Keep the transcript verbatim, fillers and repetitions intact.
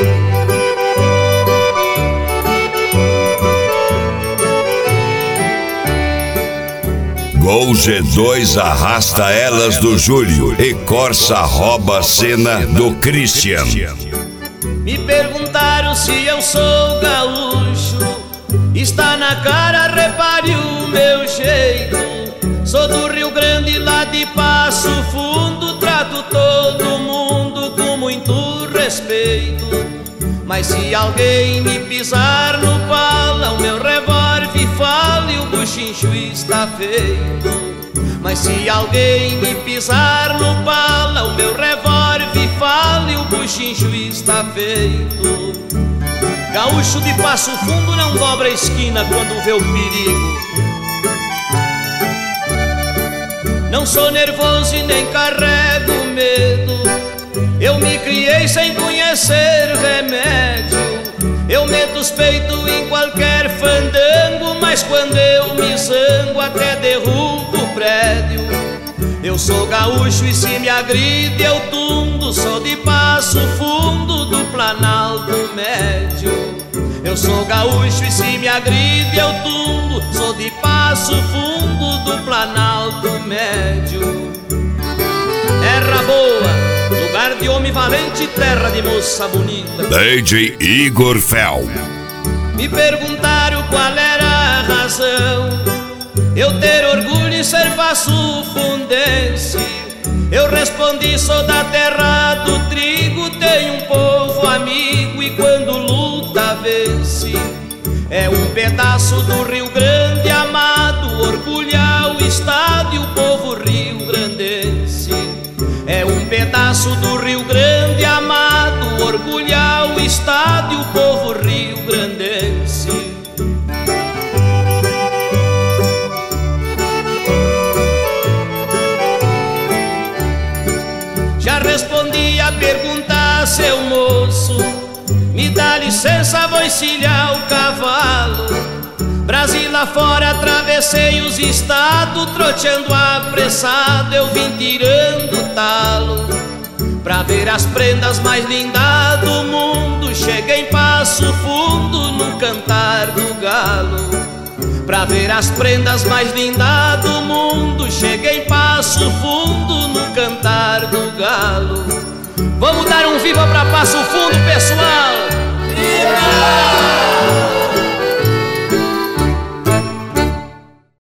Gol G dois arrasta elas do Júlio e Corsa rouba a cena do Christian. Me perguntaram se eu sou gaúcho, está na cara, repare o meu jeito. Sou do Rio Grande, lá de Passo Fundo, trato todo mundo com muito respeito. Mas se alguém me pisar no pala, o meu revólver fala e o buchincho está feito. Mas se alguém me pisar no pala, o meu revólver fala e o buchincho está feito. Gaúcho de Passo Fundo não dobra a esquina quando vê o perigo. Não sou nervoso e nem carrego medo. Eu me criei sem conhecer remédio. Eu meto os peitos em qualquer fandango, mas quando eu me zango até derrubo o prédio. Eu sou gaúcho e se me agride eu tumbo. Sou de Passo Fundo, do Planalto Médio. Eu sou gaúcho e se me agride eu tumbo. Sou de Passo Fundo, do Planalto Médio. Terra boa, lugar de homem valente, terra de moça bonita. D J Igor Fel. Me perguntaram qual era a razão eu ter orgulho em ser passo-fundense. Eu respondi, sou da terra do trigo, tenho um povo amigo e quando luta vence. É um pedaço do Rio Grande amado, orgulhar o estado e o povo rio-grandense. É um pedaço do Rio Grande amado, orgulhar o estado e o povo rio-grandense. Já respondi a pergunta, seu moço, me dá licença, vou encilhar o cavalo. Brasil afora, atravessei os estados, troteando apressado, eu vim tirando o talo. Pra ver as prendas mais lindas do mundo, cheguei em Passo Fundo no cantar do galo. Pra ver as prendas mais lindas do mundo, cheguei em Passo Fundo no cantar do galo. Vamos dar um viva pra Passo Fundo, pessoal! Viva!